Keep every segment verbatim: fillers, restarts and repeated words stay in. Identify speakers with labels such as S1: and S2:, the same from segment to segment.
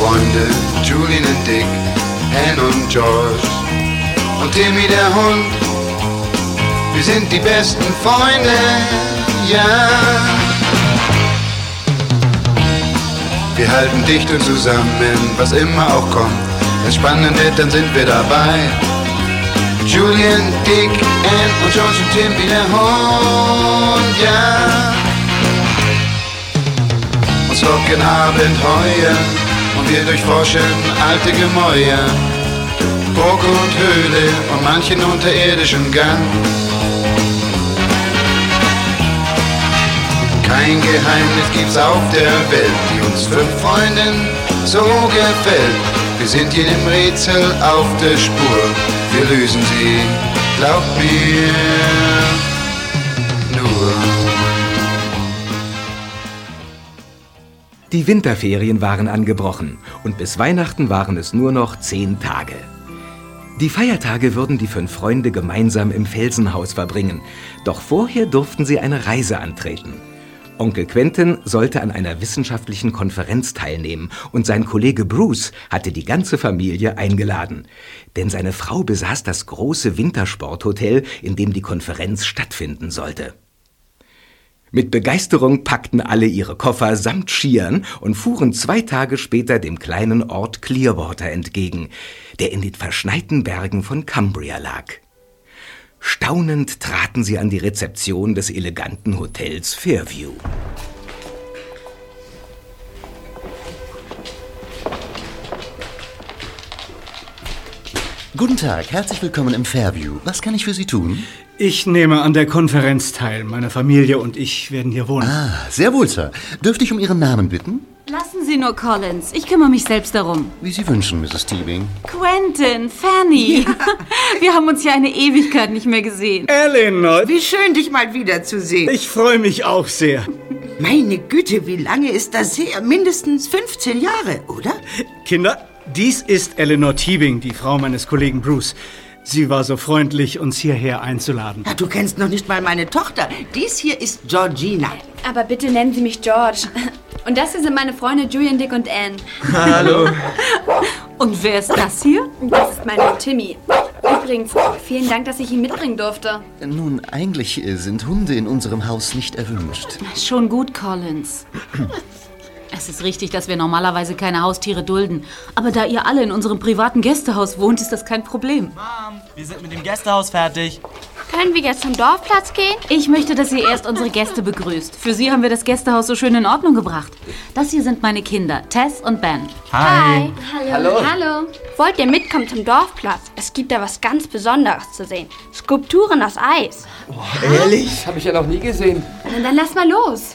S1: Freunde, Julian und Dick, Anne und George und Timmy der Hund. Wir sind die besten Freunde, ja. Wir halten dicht und zusammen, was immer auch kommt. Wenn's spannend wird, dann sind wir dabei. Julian, Dick, Anne und George und Timmy der Hund, ja. Uns locken Abenteuer und wir durchforschen alte Gemäuer, Burg und Höhle und manchen unterirdischen Gang. Kein Geheimnis gibt's auf der Welt, die uns fünf Freunden so gefällt. Wir sind jedem Rätsel auf der Spur, wir lösen sie, glaubt mir, nur.
S2: Die Winterferien waren angebrochen und bis Weihnachten waren es nur noch zehn Tage. Die Feiertage würden die fünf Freunde gemeinsam im Felsenhaus verbringen, doch vorher durften sie eine Reise antreten. Onkel Quentin sollte an einer wissenschaftlichen Konferenz teilnehmen und sein Kollege Bruce hatte die ganze Familie eingeladen. Denn seine Frau besaß das große Wintersporthotel, in dem die Konferenz stattfinden sollte. Mit Begeisterung packten alle ihre Koffer samt Skiern und fuhren zwei Tage später dem kleinen Ort Clearwater entgegen, der in den verschneiten Bergen von Cumbria lag. Staunend traten sie an die Rezeption des eleganten Hotels Fairview.
S3: Guten Tag, herzlich willkommen im Fairview. Was kann ich für Sie tun?
S4: Ich nehme an der Konferenz teil. Meine Familie und ich werden hier wohnen.
S3: Ah, sehr wohl, Sir. Dürfte ich um Ihren Namen bitten?
S5: Lassen Sie nur Collins. Ich kümmere mich selbst darum.
S3: Wie Sie wünschen, Misses Teabing.
S5: Quentin, Fanny. Ja. Wir haben uns ja eine Ewigkeit nicht mehr gesehen.
S4: Eleanor.
S6: Wie schön, dich mal wiederzusehen.
S4: Ich freue mich auch sehr.
S6: Meine Güte, wie lange ist das her? Mindestens fünfzehn Jahre, oder?
S4: Kinder, dies ist Eleanor Teabing, die Frau meines Kollegen Bruce. Sie war so freundlich, uns hierher einzuladen.
S6: Ja, du kennst noch nicht mal meine Tochter. Dies hier ist Georgina.
S7: Aber bitte nennen Sie mich George. Und das hier sind meine Freunde Julian, Dick und Anne.
S2: Hallo.
S5: Und wer ist das hier?
S7: Das ist mein Hund Timmy. Übrigens, vielen Dank, dass ich ihn mitbringen durfte.
S3: Nun, eigentlich sind Hunde in unserem Haus nicht erwünscht.
S5: Schon gut, Collins. Es ist richtig, dass wir normalerweise keine Haustiere dulden. Aber da ihr alle in unserem privaten Gästehaus wohnt, ist das kein Problem.
S8: Mom, wir sind mit dem Gästehaus fertig.
S7: Können wir jetzt zum Dorfplatz gehen?
S5: Ich möchte, dass ihr erst unsere Gäste begrüßt. Für sie haben wir das Gästehaus so schön in Ordnung gebracht. Das hier sind meine Kinder, Tess und Ben.
S8: Hi.
S7: Hi. Hallo. Hallo. Wollt ihr mitkommen zum Dorfplatz? Es gibt da was ganz Besonderes zu sehen. Skulpturen aus Eis.
S9: Oh, ehrlich? Habe ich ja noch nie gesehen.
S7: Na, dann lass mal los.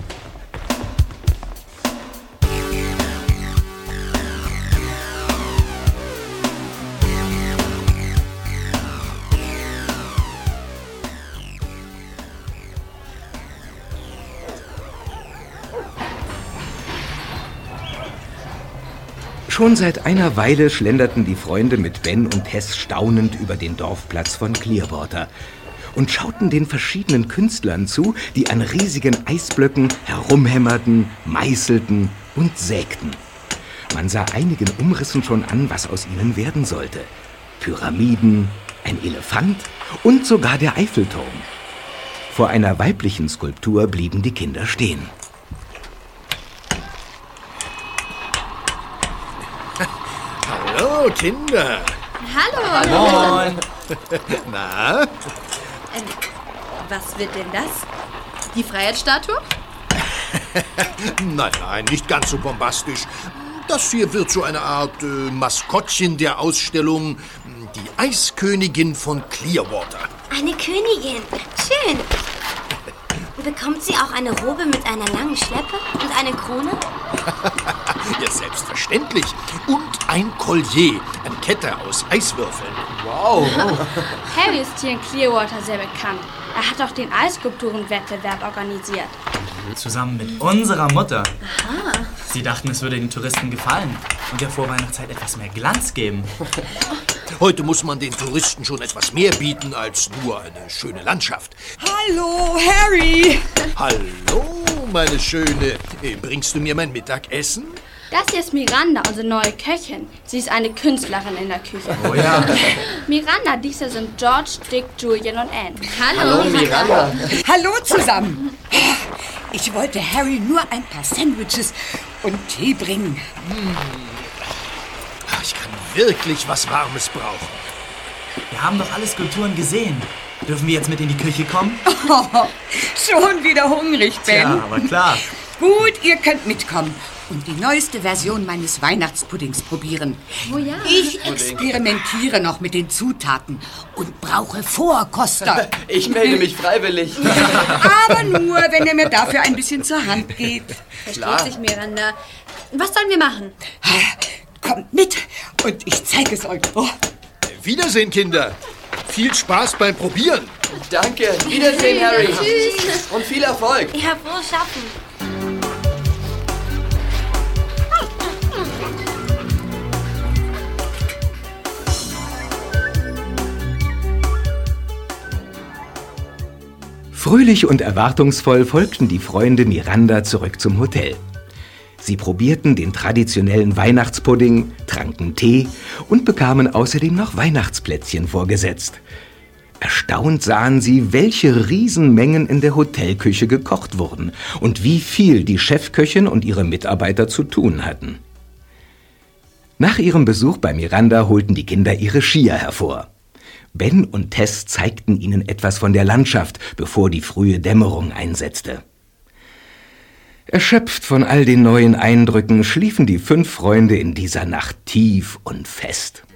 S2: Schon seit einer Weile schlenderten die Freunde mit Ben und Tess staunend über den Dorfplatz von Clearwater und schauten den verschiedenen Künstlern zu, die an riesigen Eisblöcken herumhämmerten, meißelten und sägten. Man sah einigen Umrissen schon an, was aus ihnen werden sollte. Pyramiden, ein Elefant und sogar der Eiffelturm. Vor einer weiblichen Skulptur blieben die Kinder stehen.
S10: Hallo, Kinder.
S7: Hallo.
S8: Moin.
S10: Na?
S7: Ähm, was wird denn das? Die Freiheitsstatue?
S10: Nein, nein, nicht ganz so bombastisch. Das hier wird so eine Art äh, Maskottchen der Ausstellung, die Eiskönigin von Clearwater.
S11: Eine Königin. Schön. Bekommt sie auch eine Robe mit einer langen Schleppe und eine Krone?
S10: Ja, selbstverständlich. Und ein Collier, eine Kette aus Eiswürfeln.
S9: Wow.
S7: Harry ist hier in Clearwater sehr bekannt. Er hat auch den Eisskulpturenwettbewerb organisiert.
S8: Zusammen mit unserer Mutter.
S7: Aha.
S8: Sie dachten, es würde den Touristen gefallen und der Vorweihnachtszeit etwas mehr Glanz geben.
S10: Heute muss man den Touristen schon etwas mehr bieten als nur eine schöne Landschaft.
S12: Hallo, Harry!
S10: Hallo, meine Schöne. Bringst du mir mein Mittagessen?
S7: Das hier ist Miranda, unsere neue Köchin. Sie ist eine Künstlerin in der Küche.
S9: Oh ja.
S7: Miranda, diese sind George, Dick, Julian und Anne.
S12: Hallo,
S9: Hallo Miranda.
S12: Hallo zusammen. Ich wollte Harry nur ein paar Sandwiches und Tee bringen.
S10: Ich kann wirklich was Warmes brauchen.
S8: Wir haben doch alle Skulpturen gesehen. Dürfen wir jetzt mit in die Küche kommen?
S12: Oh, schon wieder hungrig, Ben.
S8: Ja, aber klar.
S12: Gut, ihr könnt mitkommen und die neueste Version meines Weihnachtspuddings probieren.
S7: Oh ja.
S12: Ich experimentiere noch mit den Zutaten und brauche Vorkoster.
S9: Ich melde mich freiwillig.
S12: Aber nur, wenn ihr mir dafür ein bisschen zur Hand geht.
S11: Versteht sich, Miranda. Was sollen wir machen?
S12: Kommt mit und ich zeige es euch. Oh.
S10: Wiedersehen, Kinder. Viel Spaß beim Probieren.
S9: Danke. Wiedersehen, Harry.
S11: Tschüss.
S9: Und viel Erfolg.
S11: Ja, frohes Schaffen.
S2: Fröhlich und erwartungsvoll folgten die Freunde Miranda zurück zum Hotel. Sie probierten den traditionellen Weihnachtspudding, tranken Tee und bekamen außerdem noch Weihnachtsplätzchen vorgesetzt. Erstaunt sahen sie, welche Riesenmengen in der Hotelküche gekocht wurden und wie viel die Chefköchin und ihre Mitarbeiter zu tun hatten. Nach ihrem Besuch bei Miranda holten die Kinder ihre Skier hervor. Ben und Tess zeigten ihnen etwas von der Landschaft, bevor die frühe Dämmerung einsetzte. Erschöpft von all den neuen Eindrücken schliefen die fünf Freunde in dieser Nacht tief und fest.